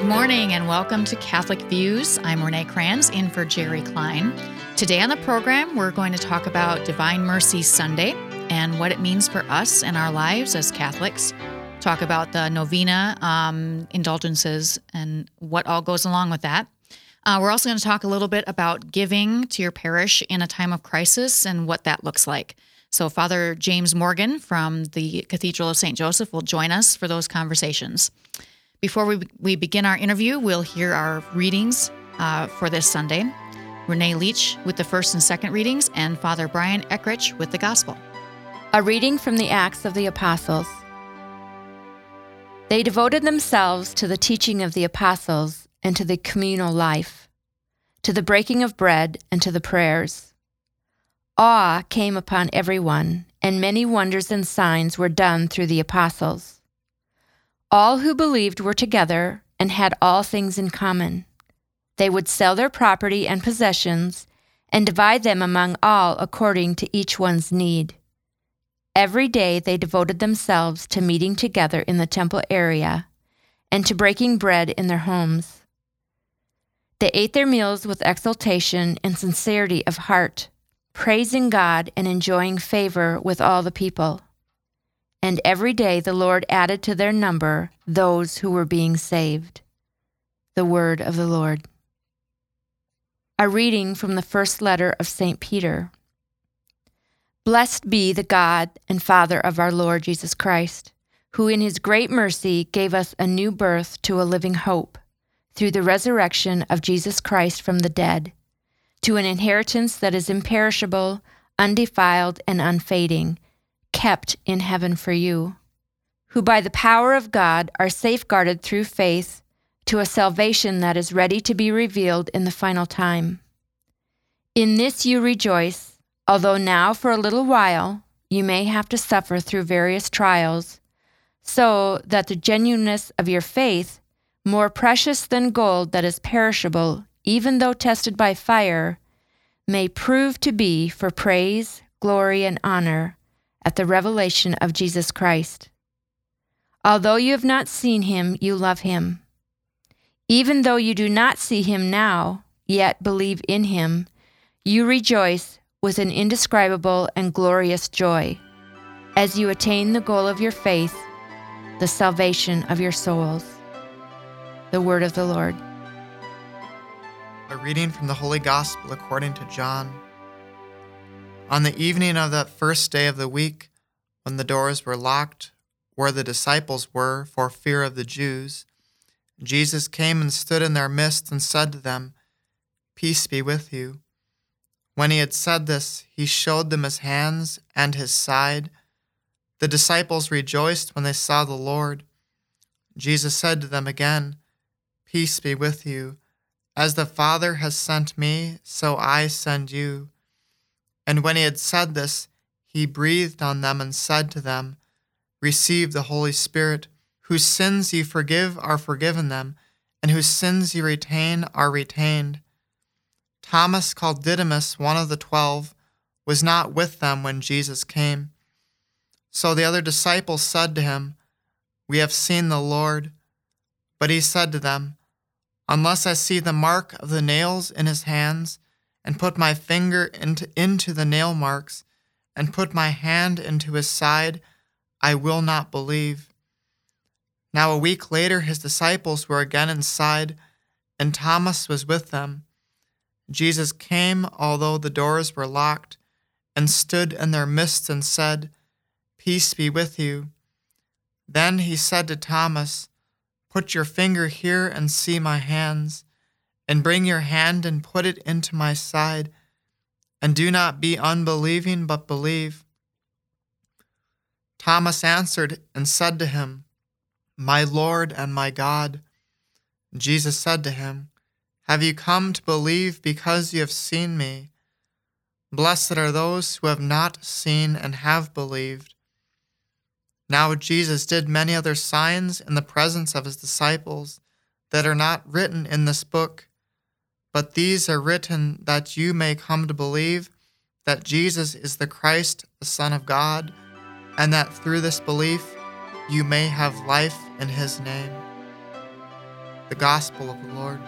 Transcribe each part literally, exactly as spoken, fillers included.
morning and welcome to Catholic Views. I'm Renee Kranz, in for Jerry Klein. Today on the program, we're going to talk about Divine Mercy Sunday and what it means for us and our lives as Catholics. Talk about the novena, um, indulgences, and what all goes along with that. Uh, we're also going to talk a little bit about giving to your parish in a time of crisis and what that looks like. So Father James Morgan from the Cathedral of Saint Joseph will join us for those conversations. Before we, we begin our interview, we'll hear our readings uh, for this Sunday. Renee Leach with the first and second readings, and Father Brian Eckrich with the Gospel. A reading from the Acts of the Apostles. They devoted themselves to the teaching of the apostles and to the communal life, to the breaking of bread and to the prayers. Awe came upon everyone, and many wonders and signs were done through the apostles. All who believed were together and had all things in common. They would sell their property and possessions and divide them among all according to each one's need. Every day they devoted themselves to meeting together in the temple area and to breaking bread in their homes. They ate their meals with exultation and sincerity of heart, praising God and enjoying favor with all the people. And every day the Lord added to their number those who were being saved. The word of the Lord. A reading from the first letter of Saint Peter. Blessed be the God and Father of our Lord Jesus Christ, who in his great mercy gave us a new birth to a living hope, through the resurrection of Jesus Christ from the dead, to an inheritance that is imperishable, undefiled, and unfading, kept in heaven for you, who by the power of God are safeguarded through faith to a salvation that is ready to be revealed in the final time. In this you rejoice, although now for a little while you may have to suffer through various trials, so that the genuineness of your faith, more precious than gold that is perishable, even though tested by fire, may prove to be for praise, glory, and honor at the revelation of Jesus Christ. Although you have not seen him, you love him. Even though you do not see him now, yet believe in him, you rejoice with an indescribable and glorious joy, as you attain the goal of your faith, the salvation of your souls. The word of the Lord. A reading from the Holy Gospel according to John. On the evening of that first day of the week, when the doors were locked where the disciples were for fear of the Jews, Jesus came and stood in their midst and said to them, "Peace be with you." When he had said this, he showed them his hands and his side. The disciples rejoiced when they saw the Lord. Jesus said to them again, "Peace be with you. As the Father has sent me, so I send you." And when he had said this, he breathed on them and said to them, "Receive the Holy Spirit. Whose sins ye forgive are forgiven them, and whose sins ye retain are retained." Thomas, called Didymus, one of the twelve, was not with them when Jesus came. So the other disciples said to him, "We have seen the Lord." But he said to them, "Unless I see the mark of the nails in his hands, and put my finger into, into the nail marks, and put my hand into his side, I will not believe." Now a week later his disciples were again inside, and Thomas was with them. Jesus came, although the doors were locked, and stood in their midst and said, "Peace be with you." Then he said to Thomas, "Put your finger here and see my hands, and bring your hand and put it into my side, and do not be unbelieving, but believe." Thomas answered and said to him, "My Lord and my God." Jesus said to him, "Have you come to believe because you have seen me? Blessed are those who have not seen and have believed." Now Jesus did many other signs in the presence of his disciples that are not written in this book, but these are written that you may come to believe that Jesus is the Christ, the Son of God, and that through this belief you may have life in his name. The Gospel of the Lord.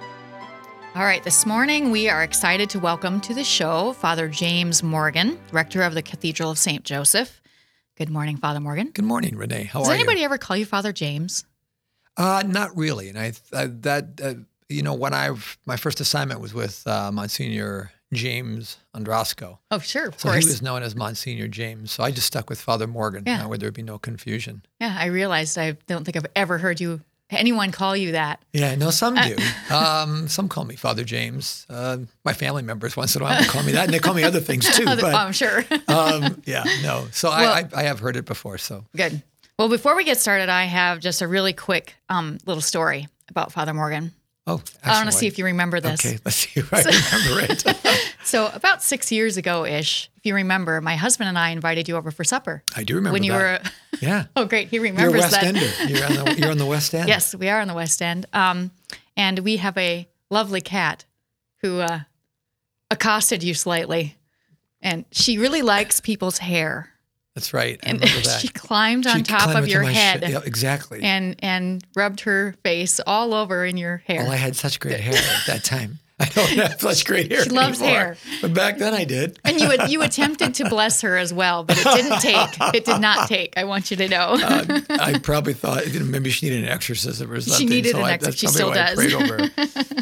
All right, this morning we are excited to welcome to the show Father James Morgan, rector of the Cathedral of Saint Joseph. Good morning, Father Morgan. Good morning, Renee. How Does are anybody you? ever call you Father James? Uh, not really. And I, I that uh, you know, when I my first assignment was with uh, Monsignor James Andrasco. Oh, sure, of So course. he was known as Monsignor James. So I just stuck with Father Morgan, Yeah. uh, where there'd be no confusion. Yeah, I realized I don't think I've ever heard you anyone call you that. Yeah, no, some do. um, some call me Father James. Uh, my family members once in a while call me that, and they call me other things too. Other- But oh, I'm sure. um, yeah, no. So Well- I, I I have heard it before. So Good. Well, before we get started, I have just a really quick um, little story about Father Morgan. oh, I want to see if you remember this. Okay, let's see if I remember it. So about six years ago-ish, if you remember, my husband and I invited you over for supper. I do remember when you that. were, Yeah. oh great, he You're a remembers West that. Ender. You're on the you're on the West End. Yes, we are on the West End. Um, and we have a lovely cat who uh, accosted you slightly. And she really likes people's hair. That's right. I And remember that. she climbed on She top climbed of into your my sh- head yeah, exactly. and, and rubbed her face all over in your hair. Well, I had such great hair at that time. I don't have such great hair She loves anymore. hair. But back then I did. And you you attempted to bless her as well, but it didn't take. It did not take. I want you to know. Uh, I probably thought you know, maybe she needed an exorcism or something. needed so an I, exorcism. that's She probably still why I does. prayed over her.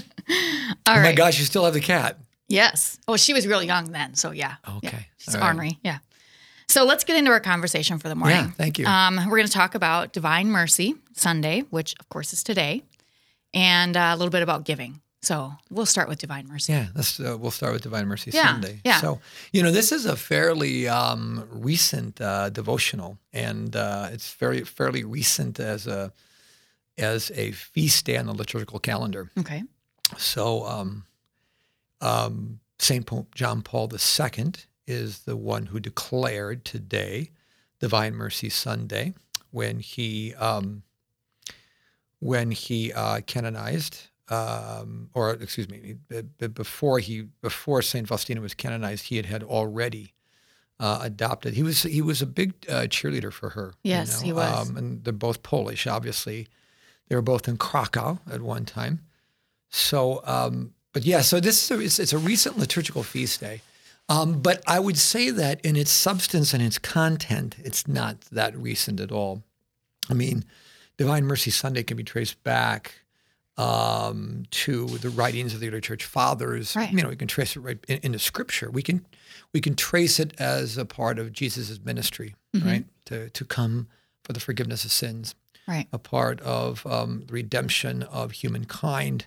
All Oh my right. gosh, you still have the cat. Yes. Oh, she was really young then, so yeah. Okay. Yeah. She's All right. ornery. Yeah. So let's get into our conversation for the morning. Yeah, thank you. Um, we're going to talk about Divine Mercy Sunday, which of course is today, and uh, a little bit about giving. So we'll start with Divine Mercy. Yeah, let's, uh, we'll start with Divine Mercy Yeah, Sunday. yeah. So, you know, this is a fairly um, recent uh, devotional, and uh, it's very fairly recent as a as a feast day on the liturgical calendar. Okay. So, um, um, Saint Pope John Paul the Second is the one who declared today Divine Mercy Sunday when he um, when he uh, canonized. Um, or excuse me, b- b- before he before Saint Faustina was canonized, he had had already uh, adopted. He was he was a big uh, cheerleader for her. you Yes, know, he was. Um, and they're both Polish, obviously. They were both in Krakow at one time. So, um, but yeah, so this is a, it's, it's a recent liturgical feast day. Um, but I would say that in its substance and its content, it's not that recent at all. I mean, Divine Mercy Sunday can be traced back um, to the writings of the early church fathers. Right. You know, we can trace it right in, into Scripture. We can we can trace it as a part of Jesus' ministry, Mm-hmm. right? To to come for the forgiveness of sins, Right. a part of um, the redemption of humankind.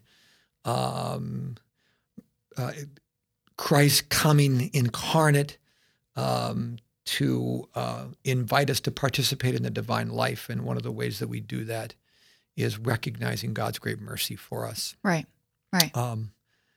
Um, uh, Christ coming incarnate um, to uh, invite us to participate in the divine life, and one of the ways that we do that is recognizing God's great mercy for us. Right. Right. Um,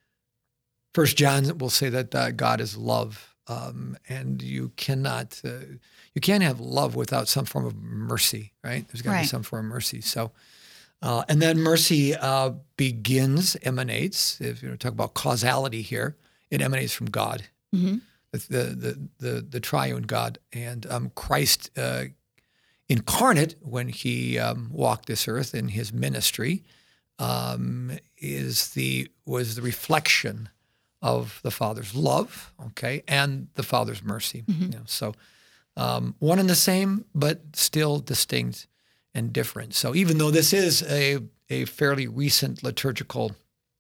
First John will say that uh, God is love, um, and you cannot uh, you can't have love without some form of mercy, right? There's got to Right. be some form of mercy. So, uh, and then mercy uh, begins, emanates. If you talk about causality here, it emanates from God, Mm-hmm. the the the the triune God, and um, Christ. Uh, Incarnate, when he um, walked this earth in his ministry, um, is the was the reflection of the Father's love, okay, and the Father's mercy. Mm-hmm. You know, so um, one and the same, but still distinct and different. So even though this is a a fairly recent liturgical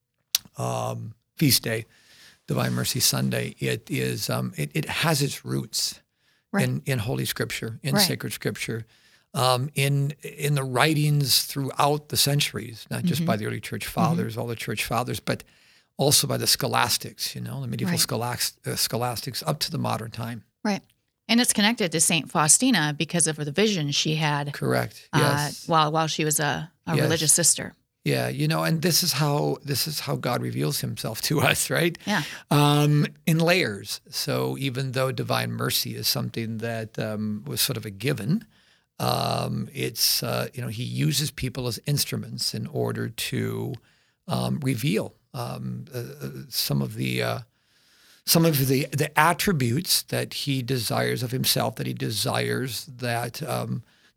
um, feast day, Divine Mercy Sunday, it is um, it, it has its roots. Right. In, in Holy Scripture, in Right. sacred Scripture, um, in in the writings throughout the centuries, not just Mm-hmm. by the early church fathers, all the church fathers, but also by the scholastics, you know, the medieval Right. scholast- uh, scholastics up to the modern time. Right. And it's connected to Saint Faustina because of the vision she had Correct. uh, Yes. while while she was a, a Yes. religious sister. Yeah, you know, and this is how this is how God reveals Himself to us, right? Yeah. Um, in layers. So even though divine mercy is something that um, was sort of a given, um, it's uh, you know He uses people as instruments in order to um, reveal um, uh, some of the uh, some of the the attributes that He desires of Himself, that He desires that um,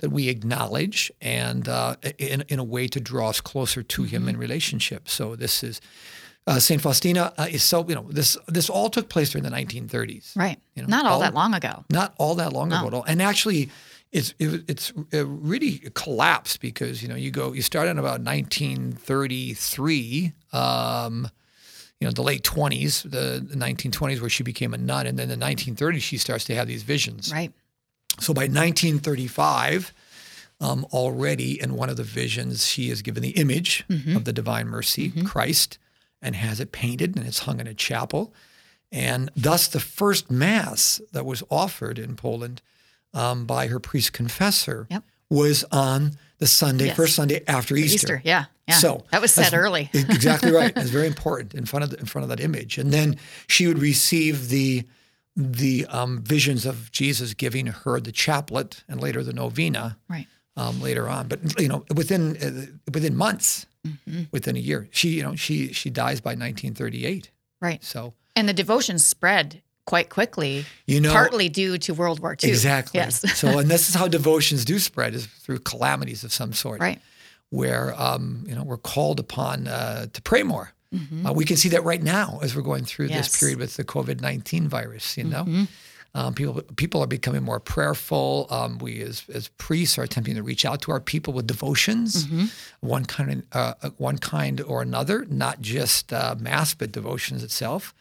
that we acknowledge, and uh, in in a way to draw us closer to Him in relationship. So this is uh, Saint Faustina uh, is so you know this this all took place during the nineteen thirties, Right? You know, Not all, all that long ago. Not all that long No. ago at all, and actually. It's it, it's it really collapsed because you know you go you start in about nineteen thirty-three, um, you know the late twenties, the, the nineteen twenties where she became a nun, and then the nineteen thirties she starts to have these visions. Right. So by nineteen thirty-five, um, already in one of the visions she is given the image Mm-hmm. of the Divine Mercy, Christ, and has it painted and it's hung in a chapel, and thus the first Mass that was offered in Poland. Um, by her priest confessor Yep. was on the Sunday, Yes. first Sunday after Easter. Easter. Yeah. Yeah. So that was said that's- early. Exactly right. It's very important in front of the, in front of that image, and then she would receive the the um, visions of Jesus giving her the chaplet and later the novena Right. um, later on. But you know, within uh, within months, Mm-hmm. within a year, she you know she she dies by nineteen thirty-eight. Right. So And the devotion spread quite quickly, you know partly due to World War Two. Exactly. Yes. So, and this is how devotions do spread, is through calamities of some sort. Right. Where, um, you know, we're called upon uh, to pray more. Uh, we can see that right now as we're going through Yes. this period with the COVID nineteen virus, you know. Mm-hmm. Um, people people are becoming more prayerful. Um, we as as priests are attempting to reach out to our people with devotions, Mm-hmm. one kind uh, one kind or another, not just uh, mass, but devotions itself.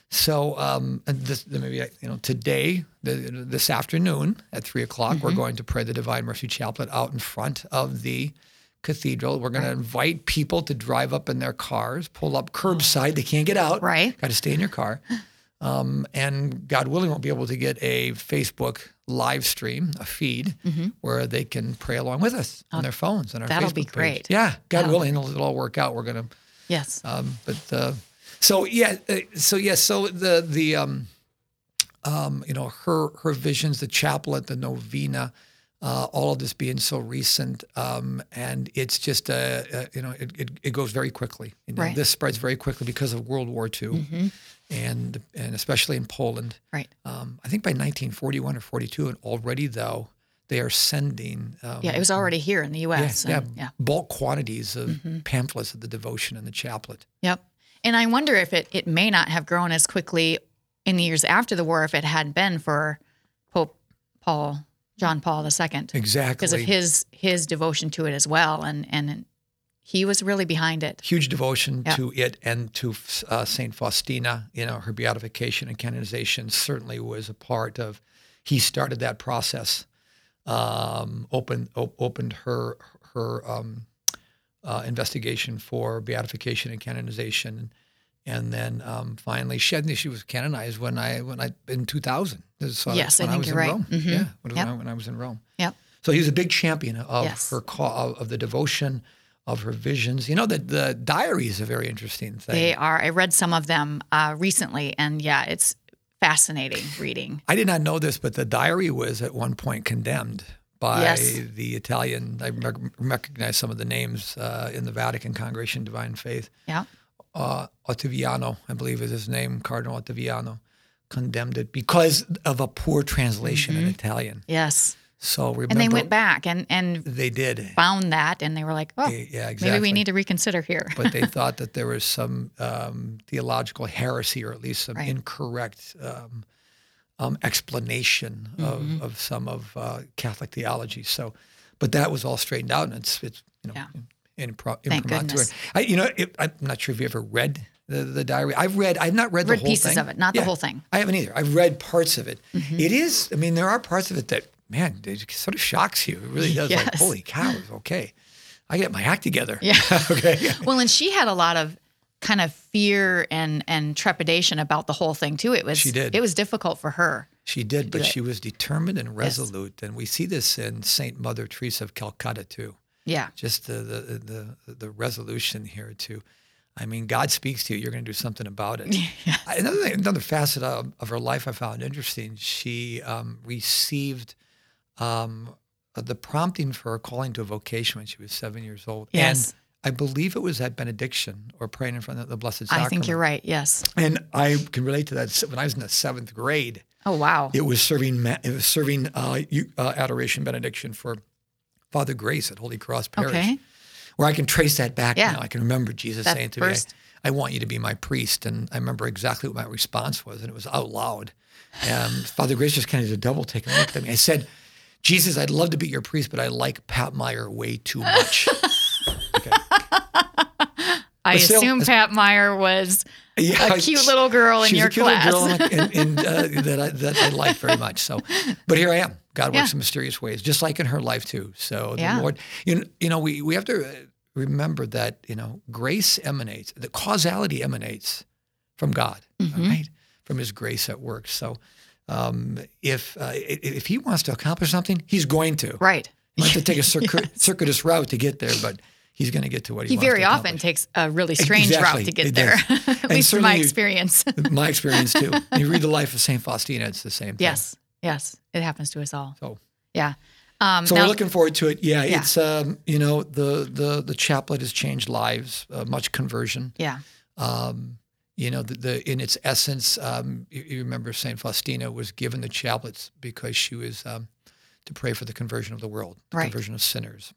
So um, and this, maybe you know today, the, this afternoon at three o'clock, Mm-hmm. we're going to pray the Divine Mercy Chaplet out in front of the cathedral. We're going to invite people to drive up in their cars, pull up curbside. They can't get out. Right. Got to stay in your car. Um, and God willing, we'll be able to get a Facebook live stream, a feed, where they can pray along with us on their phones and our that'll Facebook be page. great. Yeah, God That'll- willing, it'll, it'll all work out. We're going to Yes. um, but uh, so yeah, uh, so yeah, so the the um, um, you know her her visions, the chaplet, the novena, uh, all of this being so recent, um, and it's just uh, uh, you know it, it it goes very quickly. You know, Right. This spreads very quickly because of World War Two, Mm-hmm. and and especially in Poland. Right. Um, I think by nineteen forty-one or forty-two, and already though they are sending. Um, Yeah, it was already here in the U yeah, S. yeah, and- yeah. bulk quantities of Mm-hmm. pamphlets of the devotion and the chaplet. Yep. And I wonder if it, it may not have grown as quickly in the years after the war if it hadn't been for Pope Paul, John Paul the Second. Exactly. Because of his his devotion to it as well. And, and he was really behind it. Huge devotion Yeah. to it and to uh, Saint Faustina. You know, her beatification and canonization certainly was a part of. He started that process. Um, opened op- opened her her um, uh, investigation for beatification and canonization, and then um, finally she I think she was canonized when I when I in two thousand. So Yes, I when think was you're in right. Rome. Mhm. Yeah, when, Yep. I, when I was in Rome. Yep. So he was a big champion of Yes. her call, of the devotion, of her visions. You know that the diary is a very interesting thing. They are. I read some of them uh, recently, and yeah, it's fascinating reading. I did not know this, but the diary was at one point condemned by Yes. the Italian. I rec- recognize some of the names uh, in the Vatican Congregation of Divine Faith. Yeah. Uh, Ottaviano, I believe is his name, Cardinal Ottaviano, condemned it because of a poor translation in Italian. Yes. So remember, And they went back and, and They did. found that, and they were like, oh, Yeah, exactly. maybe we need to reconsider here. But they thought that there was some um, theological heresy, or at least some Right. incorrect um, um, explanation Mm-hmm. of, of some of uh, Catholic theology. So, but that was all straightened out, and it's it's you know Yeah. in, impro- Thank imprimatur. goodness. I, you know, it, I'm not sure if you ever read the, the diary. I've read. I've not read the Read whole pieces thing. of it, not the Yeah, whole thing. I haven't either. I've read parts of it. Mm-hmm. It is. I mean, there are parts of it that man, it sort of shocks you. It really does. Like, Yes. holy cow! Okay, I get my act together. Yeah. Okay. Well, and she had a lot of kind of fear and and trepidation about the whole thing too. It was She did. It was difficult for her. She did, do but it. she was determined and resolute, and we see this in Saint Mother Teresa of Calcutta too. Yeah. Just the the the, the resolution here to, I mean, God speaks to you. You're going to do something about it. Yes. Another thing, another facet of, of her life I found interesting. She um, received um, the prompting for her calling to a vocation when she was seven years old. Yes. And I believe it was at benediction or praying in front of the Blessed Sacrament. I think you're right. Yes. And I can relate to that. When I was in the seventh grade, Oh wow. it was serving ma- it was serving uh, you- uh, adoration benediction for Father Grace at Holy Cross Parish, Okay. where I can trace that back Yeah. now. I can remember Jesus That saying to me, first- I, I want you to be my priest. And I remember exactly what my response was, and it was out loud. And Father Grace just kind of did a double take and looked at me. I said, Jesus, I'd love to be your priest, but I like Pat Meyer way too much. Okay. I But still, assume as- Pat Meyer was Yeah, a cute little girl in she's your a cute class. little girl in, in, uh, that I that I like very much. So, but here I am. God works Yeah. in mysterious ways, just like in her life too. So the Yeah. Lord, you know, you know, we we have to remember that you know grace emanates, the causality emanates from God, Mhm. right? From His grace at work. So, um, if uh, i- if He wants to accomplish something, He's going to. Right. He might have to take a circuit, Yes. circuitous route to get there, but He's going to get to what He, He wants very to often accomplish. takes a really strange Exactly, route to get it there, does. at And least in my certainly- experience. My experience too. You read the life of Saint Faustina; it's the same thing. Yes, yes, it happens to us all. So, Yeah. Um, so now- we're looking forward to it. Yeah, Yeah. it's um, you know the the the chaplet has changed lives, uh, much conversion. Yeah. Um, you know, the, the in its essence, um, you, you remember Saint Faustina was given the chaplets because she was um, to pray for the conversion of the world, the Right. conversion of sinners,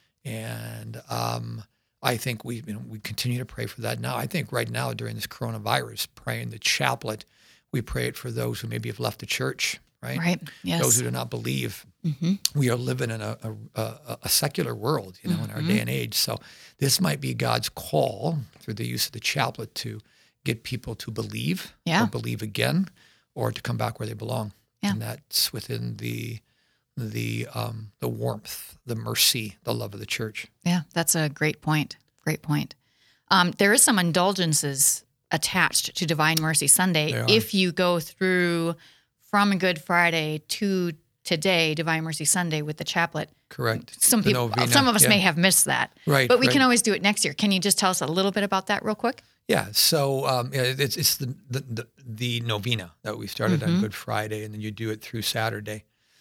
and um, I think we you know we continue to pray for that now. I think right now during this coronavirus, praying the chaplet, we pray it for those who maybe have left the church, right? Right. Yes. Those who do not believe. hmm We are living in a, a, a, a secular world, you know, in our Mm-hmm. day and age. So this might be God's call through the use of the chaplet to get people to believe Yeah. or believe again or to come back where they belong. Yeah. And that's within the the um, the warmth, the mercy, the love of the church. Yeah, that's a great point. Great point. Um, there is some indulgences attached to Divine Mercy Sunday. There are. If you go through from Good Friday to today, Divine Mercy Sunday with the chaplet, Correct. some The people, novena, some of us yeah. may have missed that. Right, But we right. can always do it next year. Can you just tell us a little bit about that real quick? Yeah, so um, yeah, it's it's the, the the the novena that we started Mm-hmm. on Good Friday, and then you do it through Saturday.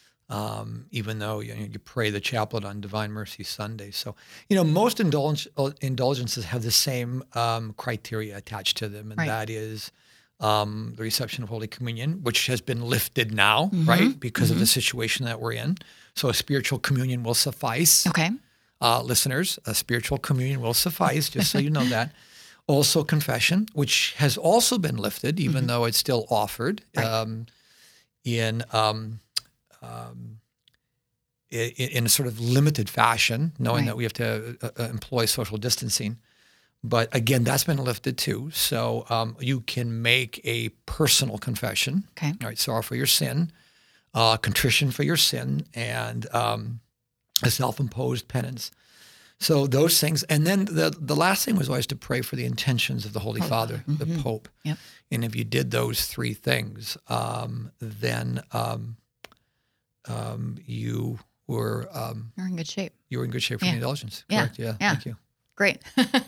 Um, even though you, know, you pray the chaplet on Divine Mercy Sunday, so you know most indulge, indulgences have the same um, criteria attached to them, and Right. that is um, the reception of Holy Communion, which has been lifted now, Mm-hmm. right, because of the situation that we're in. So a spiritual communion will suffice. Okay. Uh, listeners, a spiritual communion will suffice, just so you know that. Also, confession, which has also been lifted, even Mm-hmm. though it's still offered Right. um, in, um, um, in in a sort of limited fashion, knowing Right. that we have to uh, uh, employ social distancing. But again, that's been lifted too. So um, you can make a personal confession. Okay. All right, sorrow for your sin, uh, contrition for your sin, and um, a self-imposed penance. So those things, and then the the last thing was always to pray for the intentions of the Holy Father, the Pope. Yep. And if you did those three things, um, then um, um, you were um, You're in good shape. you were in good shape for Yeah. the indulgence. Yeah. Correct. Yeah. Yeah. Thank you. Great.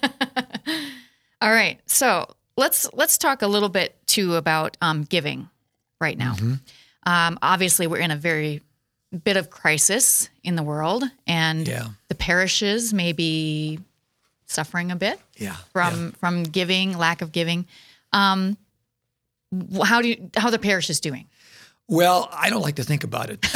All right. So let's let's talk a little bit too about um, giving right now. Mm-hmm. Um, obviously, we're in a very bit of crisis in the world, and Yeah. the parishes may be suffering a bit Yeah. from yeah. from giving, lack of giving. Um, wh- how do you how the parish is doing? Well, I don't like to think about it.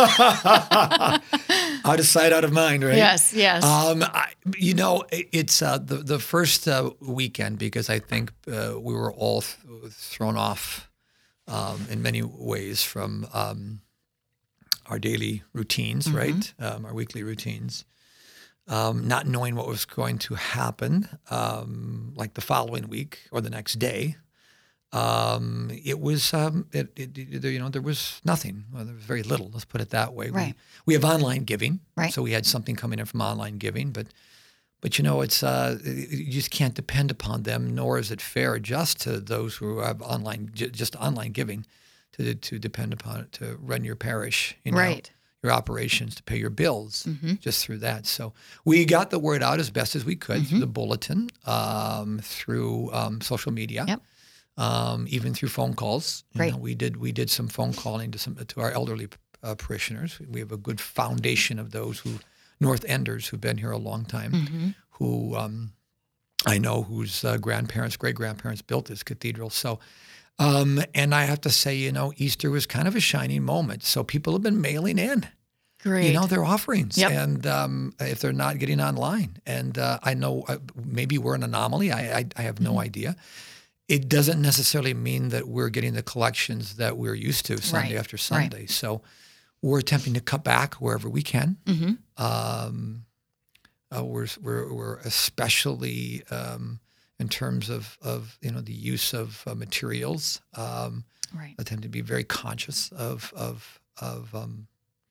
Out of sight, out of mind, right? Yes. Yes. Um, I, you know, it- it's uh, the the first uh, weekend because I think uh, we were all th- thrown off um, in many ways from um, our daily routines, right? Um, our weekly routines, um, not knowing what was going to happen, um, like the following week or the next day. Um, it was, um, it, it, it, you know, there was nothing. Well, there was very little. Let's put it that way. Right. We, we have online giving, Right. so we had something coming in from online giving, but, but you know, it's uh, you just can't depend upon them. Nor is it fair just to those who have online, j- just online giving, to to depend upon it to run your parish, you know, Right. your operations, to pay your bills, Mm-hmm. just through that. So we got the word out as best as we could Mm-hmm. through the bulletin, um, through um, social media. Yep. Um, even through phone calls. You Great. know, we did we did some phone calling to some to our elderly uh, parishioners. We have a good foundation of those who North Enders who've been here a long time, Mm-hmm. who um, I know whose uh, grandparents, great grandparents built this cathedral. So, um, and I have to say, you know, Easter was kind of a shining moment. So people have been mailing in. Great. you know, their offerings. Yep. And um, if they're not getting online. And uh, I know uh, maybe we're an anomaly. I, I, I have no Mm-hmm. idea. It doesn't necessarily mean that we're getting the collections that we're used to Sunday Right. after Sunday. So we're attempting to cut back wherever we can. Mm-hmm. Um, uh, we're, we're we're especially um, in terms of, of you know the use of uh, materials. Um, Right. attempt to be very conscious of of of um,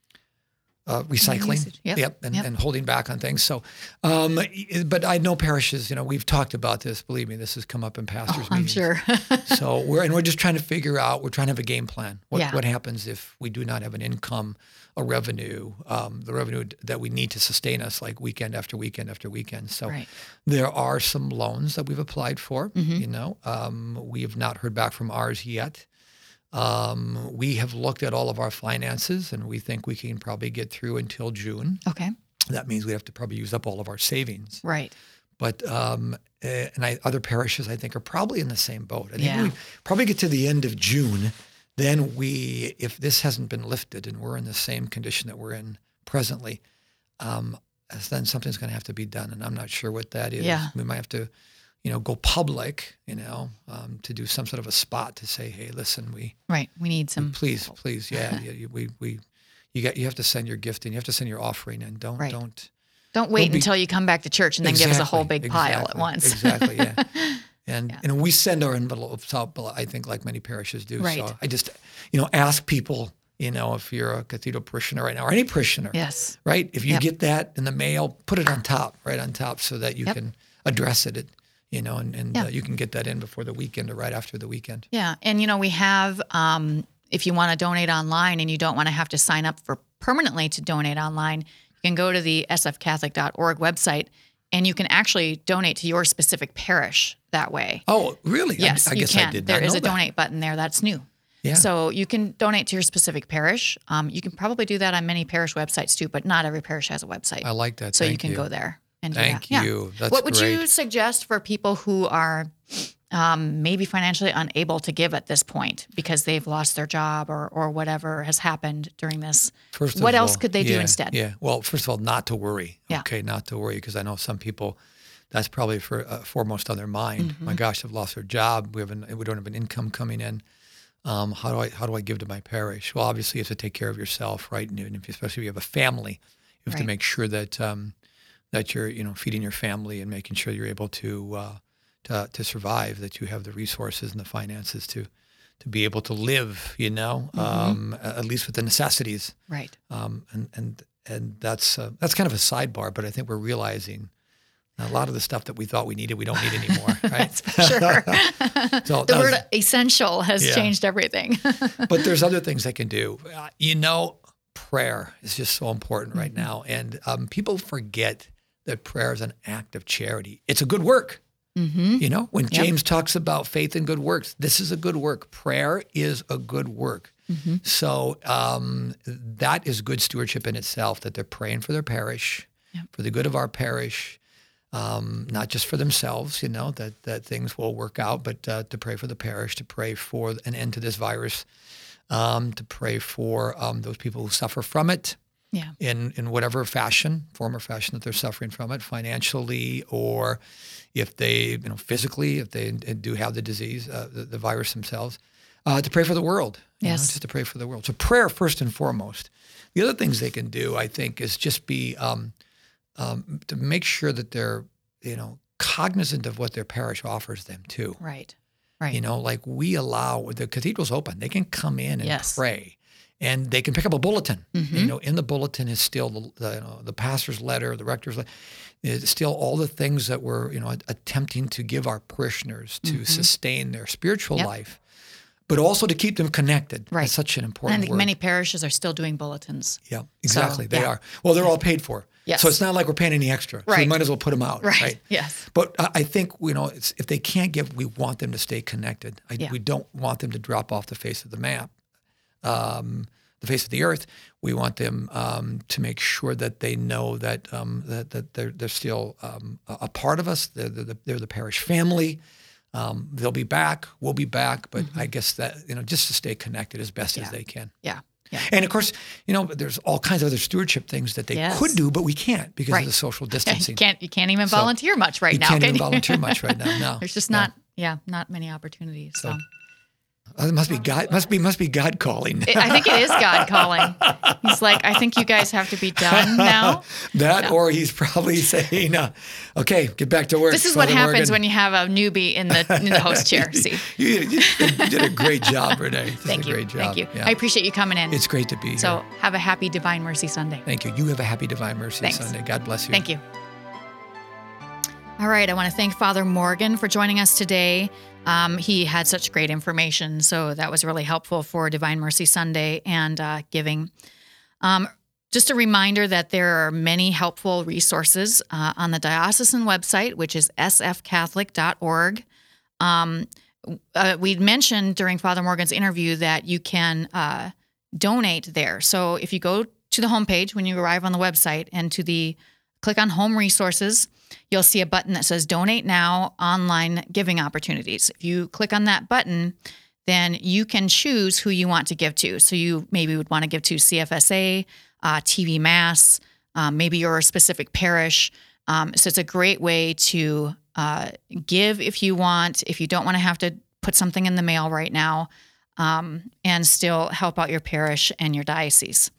uh, recycling. Usage. Yep. and, Yep. and holding back on things. So, um, but I know parishes. You know, we've talked about this. Believe me, this has come up in pastors' Oh, I'm meetings. sure. So we're and we're just trying to figure out. We're trying to have a game plan. What Yeah. what happens if we do not have an income, a revenue, um, the revenue that we need to sustain us, like weekend after weekend after weekend. So Right. there are some loans that we've applied for. Mhm. You know, um, we have not heard back from ours yet. Um, we have looked at all of our finances, and we think we can probably get through until June. Okay. That means we have to probably use up all of our savings. Right. But um, eh, and I, other parishes, I think, are probably in the same boat. I think Yeah. we probably get to the end of June, then we, if this hasn't been lifted and we're in the same condition that we're in presently, um, then something's going to have to be done, and I'm not sure what that is. Yeah. We might have to, you know, go public, you know, um, to do some sort of a spot to say, hey, listen, we Right. We need some. please, please, yeah, yeah you, we we you got you have to send your gift in, you have to send your offering in. Don't Right. don't. Don't wait Don't be- until you come back to church and then give us a whole Exactly, big pile at exactly, once. Exactly, yeah. And Yeah. you know, we send our envelopes out, I think, like many parishes do. Right. So I just, you know, ask people, you know, if you're a cathedral parishioner right now, or any parishioner, Yes. right? If you Yep. get that in the mail, put it on top, right on top, so that you Yep. can address it, you know, and, and Yeah. uh, you can get that in before the weekend or right after the weekend. Yeah. And, you know, we have, um, if you want to donate online and you don't want to have to sign up for permanently to donate online, you can go to the s f catholic dot org website and you can actually donate to your specific parish that way. Oh, really? Yes, I, I you guess can. I did There not is know a that. donate button there. That's new. Yeah. So you can donate to your specific parish. Um, you can probably do that on many parish websites too, but not every parish has a website. I like that. so Thank you can go there and do Thank that. Yeah. you. That's what would great. you suggest for people who are um, maybe financially unable to give at this point because they've lost their job or or whatever has happened during this? First of What else all, could they do yeah, instead? Yeah. Well, first of all, not to worry. Yeah. Okay, not to worry, because I know some people, that's probably for uh, foremost on their mind. Mm-hmm. My gosh, I've lost their job. We have an, we don't have an income coming in. Um, how do I how do I give to my parish? Well, obviously you have to take care of yourself, right? And if, especially if you have a family, you have to Right. make sure that um, that you're you know feeding your family and making sure you're able to uh, to to survive. That you have the resources and the finances to to be able to live. You know, Mm-hmm. um, at least with the necessities. Right. Um, and and and that's uh, that's kind of a sidebar, but I think we're realizing a lot of the stuff that we thought we needed, we don't need anymore, right? That's for sure. So The that was- word essential has Yeah. changed everything. but there's other things they can do. Uh, you know, prayer is just so important right Mm-hmm. now, and um, people forget that prayer is an act of charity. It's a good work. Mm-hmm. You know, when Yep. James talks about faith and good works, this is a good work. Prayer is a good work. Mm-hmm. So um, that is good stewardship in itself, that they're praying for their parish, Yep. for the good of our parish, um, not just for themselves, you know, that, that things will work out, but uh, to pray for the parish, to pray for an end to this virus, um, to pray for um, those people who suffer from it. Yeah. In, in whatever fashion, form or fashion that they're suffering from it, financially, or if they, you know, physically, if they do have the disease, uh, the, the virus themselves, uh, to pray for the world. you know, Yes. just to pray for the world. So prayer first and foremost. The other things they can do, I think, is just be um, um, to make sure that they're, you know, cognizant of what their parish offers them too. Right. Right. You know, like we allow the cathedral's open; they can come in and Yes. pray. And they can pick up a bulletin. Mhm. You know, in the bulletin is still the, the, you know, the pastor's letter, the rector's letter. It's still all the things that we're, you know, attempting to give our parishioners to Mhm. sustain their spiritual Yep. life, but also to keep them connected. Right. That's such an And I important think word. many parishes are still doing bulletins. Yeah, exactly. they yeah. are. Well, they're all paid for. Yes. So it's not like we're paying any extra. So we Right. might as well put them out. Right. Right. Yes. But I I think, you know, it's, if they can't give, we want them to stay connected. I, Yeah. We don't want them to drop off the face of the map, um, the face of the earth. We want them um, to make sure that they know that um, that, that they're they're still um, a a part of us. They're, they're, the, they're the parish family. Um, they'll be back. We'll be back. But I guess that, you know, just to stay connected as best Mm-hmm. Yeah. as they can. Yeah. Yeah. And of course, you know, there's all kinds of other stewardship things that they Yes. could do, but we can't because Right. of the social You distancing. can't you can't even So, volunteer much right you now. can't can even you? volunteer much right now. No. There's just No. not yeah, not many opportunities. So, So- Uh, It must be God. Must be must be God calling. It- I think it is God calling. He's like, I think you guys have to be done now. that, Yeah. or he's probably saying, uh, "Okay, get back to work." This is what Father happens Morgan. when you have a newbie in the in the host chair. See, you, you, you did a great job, Renee. This thank is a you, great job. thank you. Yeah. I appreciate you coming in. It's great to be so here. have a happy Divine Mercy Sunday. Thank you. You have a happy Divine Mercy Thanks. Sunday. God bless you. Thank you. All right, I want to thank Father Morgan for joining us today. Um, he had such great information, so that was really helpful for Divine Mercy Sunday and uh, giving. Um, just a reminder that there are many helpful resources uh, on the diocesan website, which is s f catholic dot org. Um, uh, we mentioned during Father Morgan's interview that you can uh, donate there. So if you go to the homepage when you arrive on the website and to the click on Home Resources, you'll see a button that says Donate Now Online Giving Opportunities. If you click on that button, then you can choose who you want to give to. So you maybe would want to give to C F S A, uh, T V Mass, um, maybe your specific parish. Um, so it's a great way to uh, give if you want, if you don't want to have to put something in the mail right now, um, and still help out your parish and your diocese.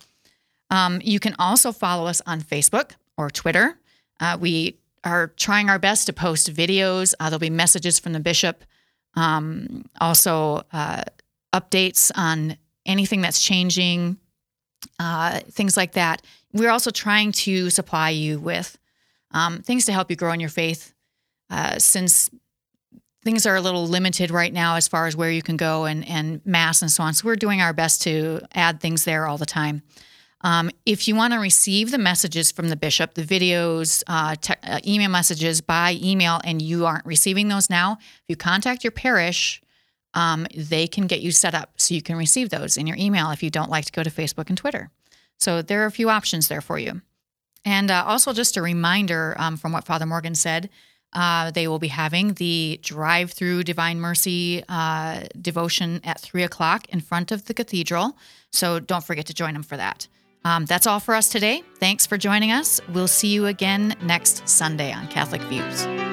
Um, you can also follow us on Facebook or Twitter. Uh, we are trying our best to post videos. Uh, there'll be messages from the bishop, um, also uh, updates on anything that's changing, uh, things like that. We're also trying to supply you with um, things to help you grow in your faith, uh, since things are a little limited right now as far as where you can go and, and Mass and so on. So we're doing our best to add things there all the time. Um, if you want to receive the messages from the bishop, the videos, uh, te- uh, email messages by email, and you aren't receiving those now, if you contact your parish, um, they can get you set up so you can receive those in your email if you don't like to go to Facebook and Twitter. So there are a few options there for you. And uh, also just a reminder um, from what Father Morgan said, uh, they will be having the drive-through Divine Mercy uh, devotion at three o'clock in front of the cathedral. So don't forget to join them for that. Um, that's all for us today. Thanks for joining us. We'll see you again next Sunday on Catholic Views.